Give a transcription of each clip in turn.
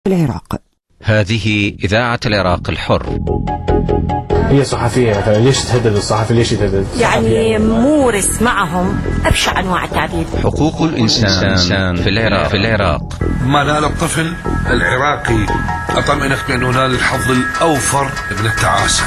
العراق. هذه إذاعة العراق الحر. هي صحفية مثلا، ليش تهدد الصحفي؟ ليش يتهدد؟ يعني مورس معهم أبشع أنواع التعذيب. حقوق الإنسان في العراق. ما نال الطفل العراقي أطمئنك بأنه نال الحظ الأوفر من التعاسة.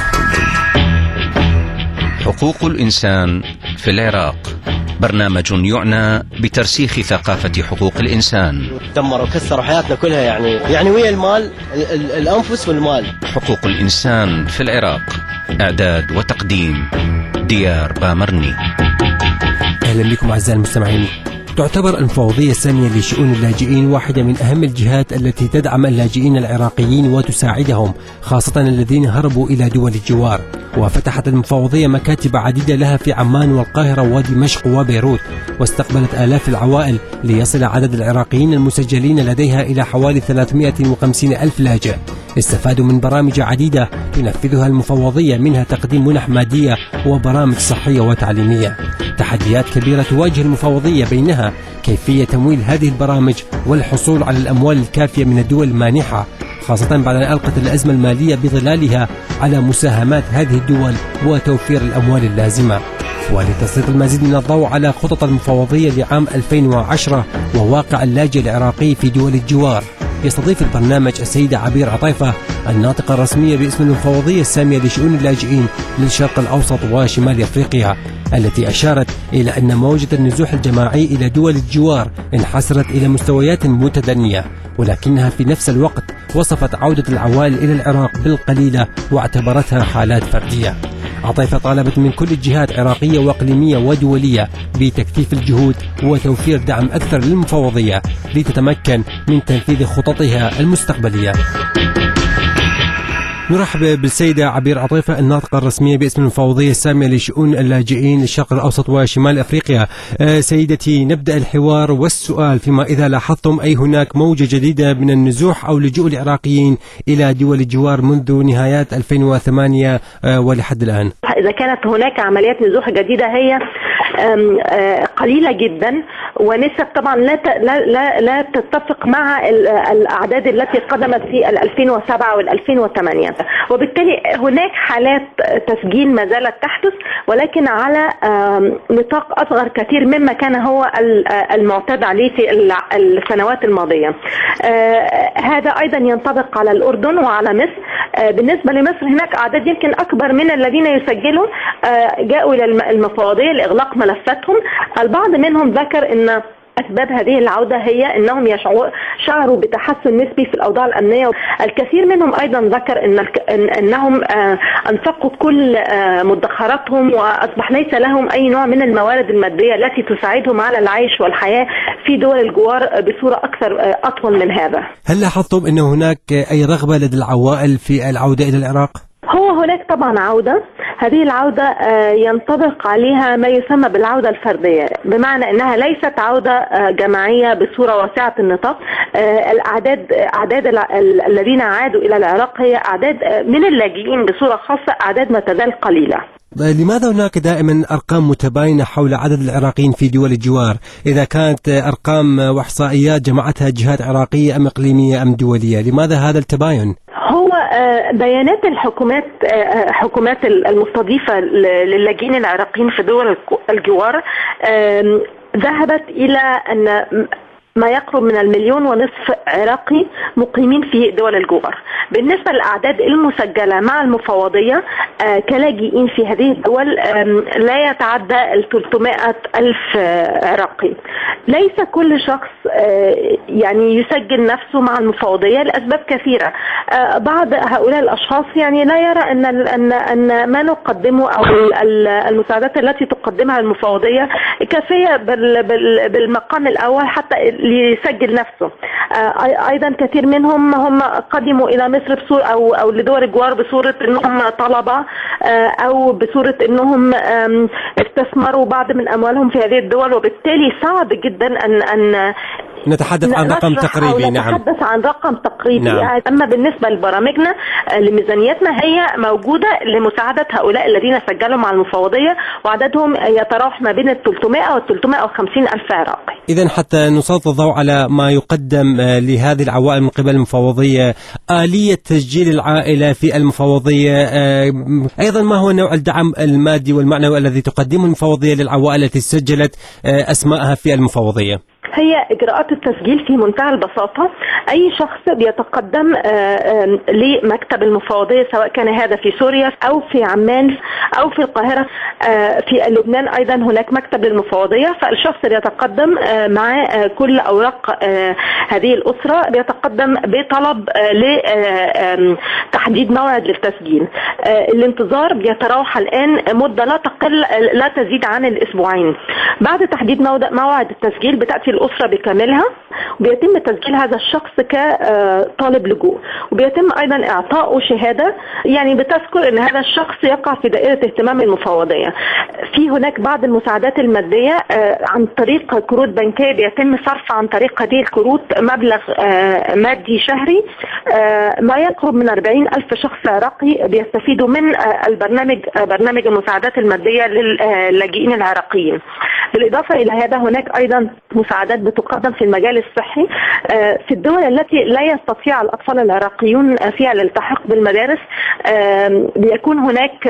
حقوق الإنسان في العراق، برنامج يعنى بترسيخ ثقافة حقوق الإنسان. دمروا وكسروا حياتنا كلها، يعني ويا المال، الأنفس والمال. حقوق الإنسان في العراق، إعداد وتقديم ديار بامرني. أهلا بكم أعزائي المستمعين. تعتبر المفوضية السامية لشؤون اللاجئين واحدة من أهم الجهات التي تدعم اللاجئين العراقيين وتساعدهم، خاصة الذين هربوا إلى دول الجوار. وفتحت المفوضية مكاتب عديدة لها في عمان والقاهرة ودمشق وبيروت، واستقبلت آلاف العوائل ليصل عدد العراقيين المسجلين لديها إلى حوالي 350 ألف لاجئ. استفادوا من برامج عديدة تنفذها المفوضية، منها تقديم منح مادية وبرامج صحية وتعليمية. تحديات كبيرة تواجه المفوضية، بينها كيفية تمويل هذه البرامج والحصول على الأموال الكافية من الدول المانحة، خاصة بعد أن ألقت الأزمة المالية بظلالها على مساهمات هذه الدول وتوفير الأموال اللازمة. ولتسليط المزيد من الضوء على خطط المفوضية لعام 2010 وواقع اللاجئ العراقي في دول الجوار، يستضيف البرنامج السيدة عبير عطيفة، الناطقة الرسمية باسم المفوضية السامية لشؤون اللاجئين للشرق الأوسط وشمال أفريقيا، التي أشارت إلى أن موجة النزوح الجماعي إلى دول الجوار انحسرت إلى مستويات متدنية، ولكنها في نفس الوقت وصفت عودة العوائل إلى العراق بالقليلة واعتبرتها حالات فردية. عطيفة طالبت من كل الجهات عراقية وإقليمية ودولية بتكثيف الجهود وتوفير دعم أكثر للمفوضية لتتمكن من تنفيذ خططها المستقبلية. نرحب بالسيدة عبير عطيفة، الناطقة الرسمية باسم المفوضية السامية لشؤون اللاجئين للشرق الأوسط وشمال أفريقيا. سيدتي، نبدأ الحوار والسؤال فيما إذا لاحظتم أي هناك موجة جديدة من النزوح أو لجوء العراقيين إلى دول الجوار منذ نهايات 2008 ولحد الآن. إذا كانت هناك عمليات نزوح جديدة هي قليلة جدا، ونسب طبعا لا تتفق مع الأعداد التي قدمت في 2007 وال2008، وبالتالي هناك حالات تسجيل ما زالت تحدث، ولكن على نطاق أصغر كثير مما كان هو المعتاد عليه في السنوات الماضية. هذا أيضا ينطبق على الأردن وعلى مصر. بالنسبة لمصر هناك أعداد يمكن أكبر من الذين يسجلوا جاءوا إلى المفوضية لإغلاق ملفاتهم. البعض منهم ذكر أن أسباب هذه العودة هي أنهم شعروا بتحسن نسبي في الأوضاع الأمنية. الكثير منهم أيضا ذكر أنهم أنفقوا كل مدخراتهم وأصبح ليس لهم أي نوع من الموارد المادية التي تساعدهم على العيش والحياة في دول الجوار بصورة أكثر أطول من هذا. هل لاحظتم أن هناك أي رغبة لدى العوائل في العودة إلى العراق؟ هو هناك طبعا عودة. هذه العودة ينطبق عليها ما يسمى بالعودة الفردية، بمعنى أنها ليست عودة جماعية بصورة واسعة النطاق. أعداد الذين عادوا إلى العراق هي أعداد من اللاجئين بصورة خاصة، أعداد ما تزال قليلة. لماذا هناك دائما أرقام متباينة حول عدد العراقيين في دول الجوار، إذا كانت أرقام وإحصائيات جمعتها جهات عراقية أم إقليمية أم دولية؟ لماذا هذا التباين؟ هو بيانات حكومات المستضيفة للاجئين العراقيين في دول الجوار ذهبت إلى أن ما يقرب من 1.5 مليون عراقي مقيمين في دول الجوار. بالنسبة للأعداد المسجلة مع المفوضية كلاجئين في هذه الدول لا يتعدى 300 ألف عراقي. ليس كل شخص يعني يسجل نفسه مع المفوضية لأسباب كثيرة. بعض هؤلاء الأشخاص يعني لا يرى أن ما نقدمه أو المساعدات التي تقدمها المفوضية كافية بالمقام الأول حتى ليسجل نفسه. أيضا كثير منهم هم قدموا إلى مصر بصورة أو لدول الجوار بصورة أنهم طلبة أو بصورة أنهم استثمروا بعض من أموالهم في هذه الدول، وبالتالي صعب جدا أن نتحدث عن رقم تقريبي. نعم، نتحدث عن رقم تقريبي. نعم. أما بالنسبة لبرامجنا لميزانيتنا هي موجودة لمساعدة هؤلاء الذين سجلوا مع المفوضية، وعددهم يتراوح ما بين 300 و 350 ألف عراقي. إذن حتى نسلط الضوء على ما يقدم لهذه العوائل من قبل المفوضية، آلية تسجيل العائلة في المفوضية، أيضا ما هو نوع الدعم المادي والمعنوي الذي تقدمه المفوضية للعوائل التي سجلت أسماءها في المفوضية؟ هي إجراءات التسجيل في منتهى البساطة. أي شخص بيتقدم لمكتب المفوضية، سواء كان هذا في سوريا أو في عمان أو في القاهرة. في لبنان أيضا هناك مكتب للمفوضية، فالشخص بيتقدم مع كل أوراق هذه الأسرة، بيتقدم بطلب لتحديد موعد للتسجيل. الانتظار بيتراوح الآن مدة لا تزيد عن الأسبوعين. بعد تحديد موعد التسجيل بتأتي الأسرة بكاملها، وبيتم تسجيل هذا الشخص كطالب لجوء، وبيتم أيضا إعطائه شهادة يعني بتذكر أن هذا الشخص يقع في دائرة اهتمام المفوضية. في هناك بعض المساعدات المادية عن طريق كروت بنكية، بيتم صرف عن طريق هذه الكروت مبلغ مادي شهري ما يقرب من 40 ألف شخص عراقي بيستفيدوا من برنامج المساعدات المادية للاجئين العراقيين. بالإضافة إلى هذا هناك أيضا مساعدات بتقدم في المجال الصحي في الدول التي لا يستطيع الأطفال العراقيون فيها الالتحاق بالمدارس. بيكون هناك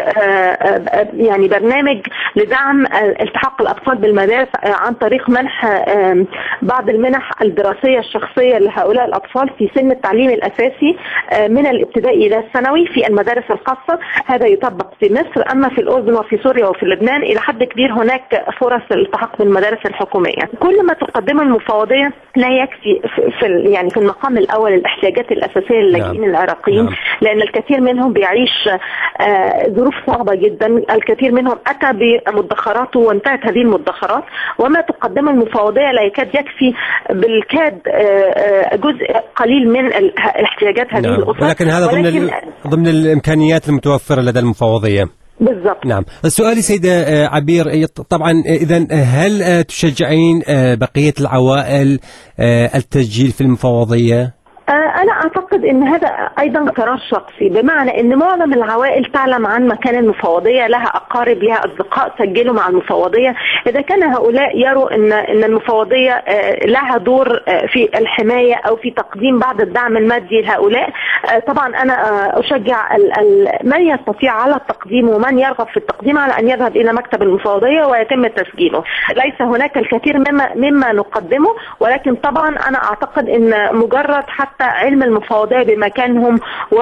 يعني برنامج لدعم التحاق الأطفال بالمدارس عن طريق منح بعض المنح الدراسية الشخصية لهؤلاء الأطفال في سن التعليم الأساسي من الابتدائي إلى الثانوي في المدارس الخاصة. هذا يطبق في مصر، أما في الأردن وفي سوريا وفي لبنان إلى حد كبير هناك فرص الالتحاق بالمدارس الحكومية. كل ما تقدمه المفوضية لا يكفي في المقام الأول الاحتياجات الأساسية للاجئين العراقيين، لأن الكثير منهم بيعيش ظروف صعبة جدا. الكثير منهم أتى بمدخراته وانتهت هذه المدخرات، وما تقدمه المفوضية لا يكاد يكفي بالكاد جزء قليل من الاحتياجات هذه الأسر، ولكن هذا ضمن الإمكانيات المتوفرة لدى المفوضية. بالضبط. نعم. سؤالي سيدة عبير، طبعا إذن هل تشجعين بقية العوائل التسجيل في المفوضية؟ أنا أعتقد أن هذا أيضا قرار شخصي، بمعنى أن معظم العوائل تعلم عن مكان المفوضية، لها أقارب لها أصدقاء سجلوا مع المفوضية. إذا كان هؤلاء يروا أن المفوضية لها دور في الحماية أو في تقديم بعض الدعم المادي لهؤلاء، طبعا أنا أشجع من يستطيع على التقديم ومن يرغب في التقديم على أن يذهب إلى مكتب المفوضية ويتم تسجيله. ليس هناك الكثير مما نقدمه، ولكن طبعا أنا أعتقد أن مجرد حتى علم المفوضية بمكانهم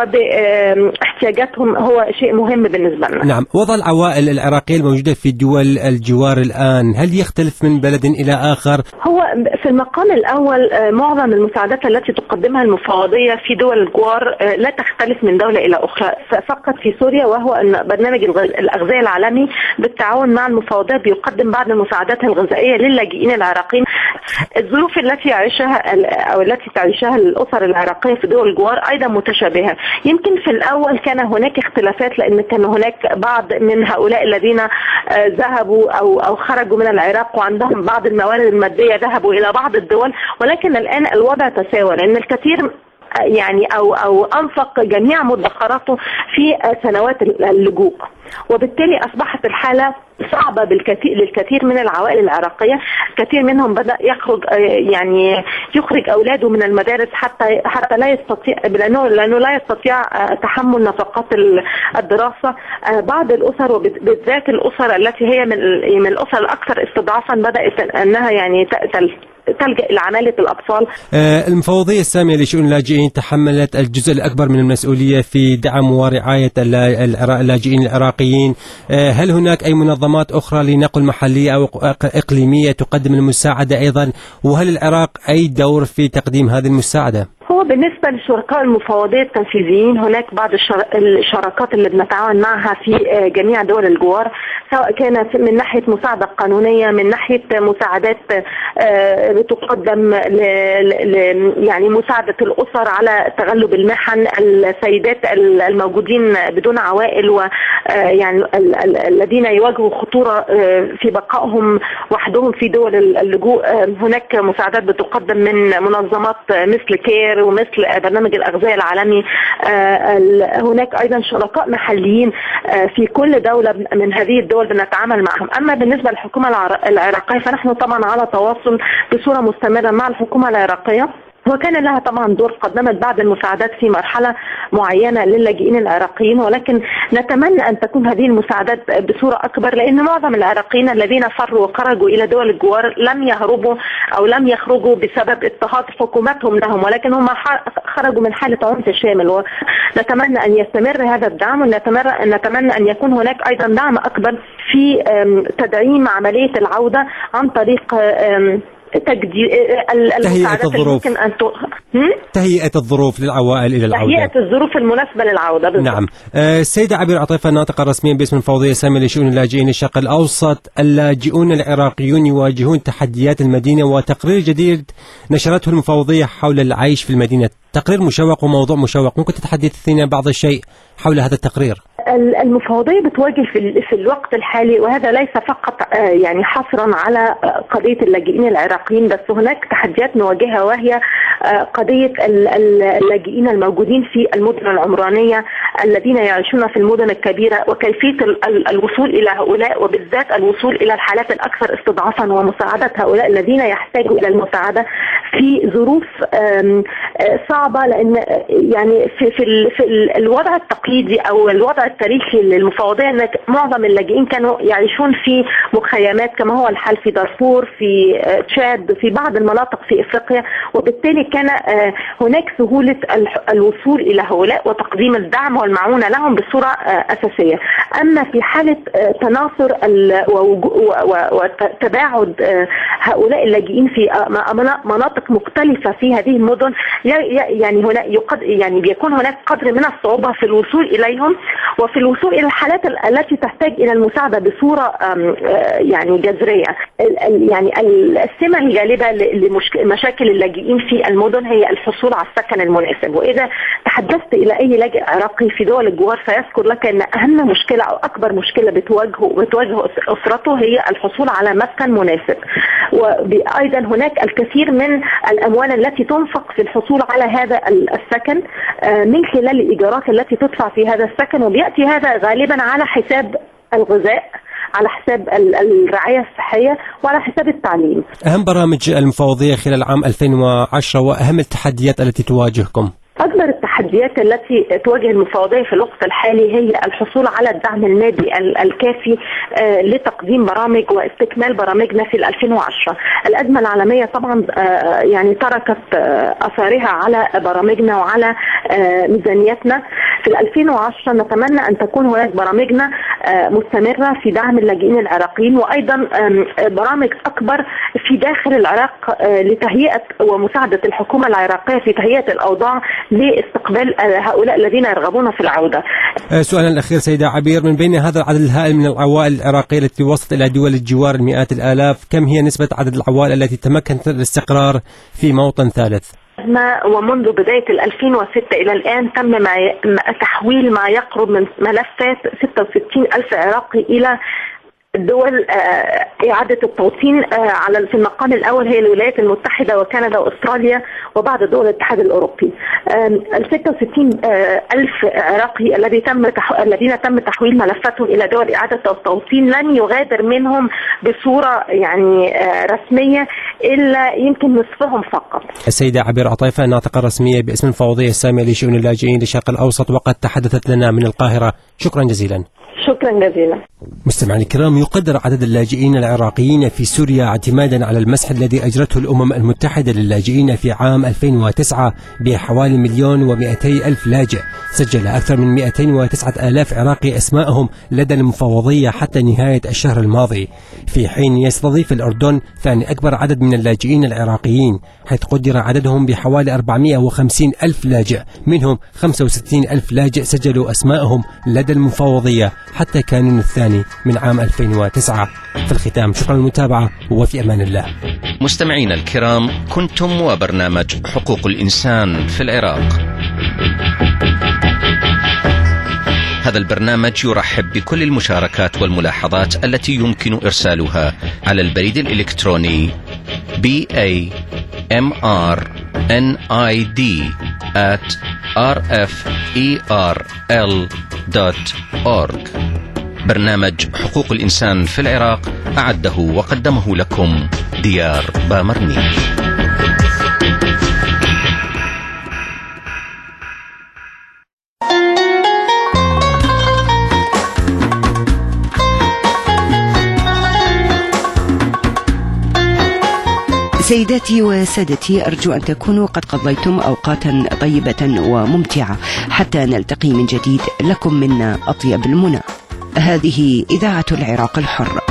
وباحتياجاتهم هو شيء مهم بالنسبة لنا. نعم. وضع العوائل العراقية الموجودة في دول الجوار الآن هل يختلف من بلد إلى آخر؟ هو في المقام الأول معظم المساعدات التي تقدمها المفوضية في دول الجوار لا تختلف من دولة إلى أخرى، فقط في سوريا، وهو أن برنامج الأغذية العالمي بالتعاون مع المفوضية بيقدم بعض المساعدات الغذائية للاجئين العراقيين. الظروف التي تعيشها الأسر العراقية في دول الجوار أيضا متشابهة. يمكن في الأول كان هناك اختلافات، لأن كان هناك بعض من هؤلاء الذين ذهبوا أو خرجوا من العراق وعندهم بعض الموارد المادية ذهبوا إلى بعض الدول، ولكن الآن الوضع تساوى، لأن الكثير يعني أو أنفق جميع مدخراته في سنوات اللجوء، وبالتالي أصبحت الحالة صعبة للكثير من العوائل العراقية. كثير منهم بدأ يخرج أولاده من المدارس حتى لا يستطيع، لأنه لا يستطيع تحمل نفقات الدراسة. بعض الأسر وبالذات الأسر التي هي من الأسر الأكثر استضعافا بدأت أنها تلجأ إلى عمالة الأطفال. المفوضية السامية لشؤون اللاجئين تحملت الجزء الأكبر من المسؤولية في دعم ورعاية اللاجئين العراقيين. هل هناك أي منظمات أخرى لنقل محلية أو إقليمية تقدم المساعدة أيضا؟ وهل العراق أي دور في تقديم هذه المساعدة؟ هو بالنسبة للشركاء المفوضية التنفيذيين هناك بعض الشراكات اللي بنتعاون معها في جميع دول الجوار، سواء كان من ناحية مساعدة قانونية، من ناحية مساعدات بتقدم يعني مساعدة الأسر على تغلب المحن، السيدات الموجودين بدون عوائل ويعني الذين يواجهوا خطورة في بقائهم وحدهم في دول اللجوء. هناك مساعدات بتقدم من منظمات مثل كير ومثل برنامج الأغذية العالمي. هناك أيضا شركاء محليين في كل دولة من هذه الدول بنتعامل معهم. أما بالنسبة للحكومة العراقية فنحن طبعا على تواصل بصورة مستمرة مع الحكومة العراقية، وكان لها طبعا دور، قدمت بعض المساعدات في مرحلة معينة للاجئين العراقيين، ولكن نتمنى أن تكون هذه المساعدات بصورة أكبر، لأن معظم العراقيين الذين فروا وخرجوا إلى دول الجوار لم يهربوا أو لم يخرجوا بسبب اضطهاد حكومتهم لهم، ولكن هم خرجوا من حالة عنف شامل. ونتمنى أن يستمر هذا الدعم، ونتمنى أن يكون هناك أيضا دعم أكبر في تدعيم عملية العودة عن طريق تهيئة الظروف، تهيئة الظروف للعوائل إلى العودة، تهيئة الظروف المناسبة للعودة بالضبط. نعم. السيدة عبير عطيفة، الناطقة الرسمية باسم المفوضية السامية لشؤون اللاجئين للشرق الأوسط، اللاجئون العراقيون يواجهون تحديات المدينة، وتقرير جديد نشرته المفوضية حول العيش في المدينة، تقرير مشوق وموضوع مشوق، ممكن تتحدثينا بعض الشيء حول هذا التقرير؟ المفوضية بتواجه في الوقت الحالي، وهذا ليس فقط يعني حصرا على قضية اللاجئين العراقيين بس، هناك تحديات نواجهها، وهي قضية اللاجئين الموجودين في المدن العمرانية الذين يعيشون في المدن الكبيرة، وكيفية الوصول إلى هؤلاء، وبالذات الوصول إلى الحالات الأكثر استضعافا ومساعدة هؤلاء الذين يحتاجوا إلى المساعدة في ظروف صعبة. لأن يعني في الوضع التقليدي أو الوضع التاريخي للمفوضية أن معظم اللاجئين كانوا يعيشون في مخيمات كما هو الحال في دارفور، في تشاد، في بعض المناطق في إفريقيا، وبالتالي كان هناك سهولة الوصول إلى هؤلاء وتقديم الدعم والمعونة لهم بصورة أساسية. أما في حالة تناثر وتباعد هؤلاء اللاجئين في مناطق مختلفة في هذه المدن، يعني هنا يعني بيكون هناك قدر من الصعوبة في الوصول إليهم وفي الوصول إلى الحالات التي تحتاج إلى المساعدة بصورة يعني جذرية. يعني السمة الغالبة لمشاكل اللاجئين في المدن هي الحصول على السكن المناسب، وإذا تحدثت إلى أي لاجئ عراقي في دول الجوار فيذكر لك أن أهم مشكلة أو أكبر مشكلة بتواجه أسرته هي الحصول على مسكن مناسب. وأيضا هناك الكثير من الأموال التي تنفق في الحصول على هذا السكن من خلال الإيجارات التي تدفع في هذا السكن، وبيأتي هذا غالبا على حساب الغذاء، على حساب الرعاية الصحية، وعلى حساب التعليم. أهم برامج المفوضية خلال عام 2010 وأهم التحديات التي تواجهكم؟ أكبر التحديات التي تواجه المفوضية في الوقت الحالي هي الحصول على الدعم المادي الكافي لتقديم برامج واستكمال برامجنا في 2010. الأزمة العالمية طبعا يعني تركت أثارها على برامجنا وعلى ميزانيتنا. في 2010 نتمنى أن تكون هناك برامجنا مستمرة في دعم اللاجئين العراقيين، وأيضا برامج أكبر في داخل العراق لتهيئة ومساعدة الحكومة العراقية في تهيئة الأوضاع لاستقبال هؤلاء الذين يرغبون في العودة. سؤالا الأخير سيدة عبير، من بين هذا العدد الهائل من العوائل العراقية التي وصلت إلى دول الجوار المئات الآلاف، كم هي نسبة عدد العوائل التي تمكنت الاستقرار في موطن ثالث؟ ومنذ بداية 2006 إلى الآن تم تحويل ما يقرب من ملفات 66,000 عراقي إلى دول إعادة التوطين. في المقام الأول هي الولايات المتحدة وكندا وأستراليا وبعض دول الاتحاد الأوروبي. 66,000 عراقي الذين تم تحويل ملفاتهم إلى دول إعادة التوطين لن يغادر منهم بصورة يعني رسمية إلا يمكن نصفهم فقط. السيدة عبير عطيفة، الناطقة الرسمية باسم المفوضية السامية لشؤون اللاجئين للشرق الأوسط، وقد تحدثت لنا من القاهرة، شكرا جزيلا. شكرا جزيلا. مستمعينا الكرام، يقدر عدد اللاجئين العراقيين في سوريا اعتمادا على المسح الذي أجرته الأمم المتحدة للاجئين في عام 2009 بحوالي 1,200,000 لاجئ. سجل أكثر من 209,000 عراقي أسماءهم لدى المفوضية حتى نهاية الشهر الماضي، في حين يستضيف الأردن ثاني أكبر عدد من اللاجئين العراقيين، حيث قدر عددهم بحوالي 450,000 لاجئ، منهم 65,000 لاجئ سجلوا أسماءهم لدى المفوضية حتى كانون الثاني من عام 2009. في الختام، شكرا للمتابعة وفي أمان الله. مستمعينا الكرام، كنتم وبرنامج حقوق الإنسان في العراق. هذا البرنامج يرحب بكل المشاركات والملاحظات التي يمكن إرسالها على البريد الإلكتروني bamrnid@rferl.org. برنامج حقوق الإنسان في العراق أعده وقدمه لكم ديار بامرني. سيداتي وسادتي، أرجو أن تكونوا قد قضيتم أوقاتا طيبة وممتعة حتى نلتقي من جديد. لكم منا أطيب المنى. هذه إذاعة العراق الحر.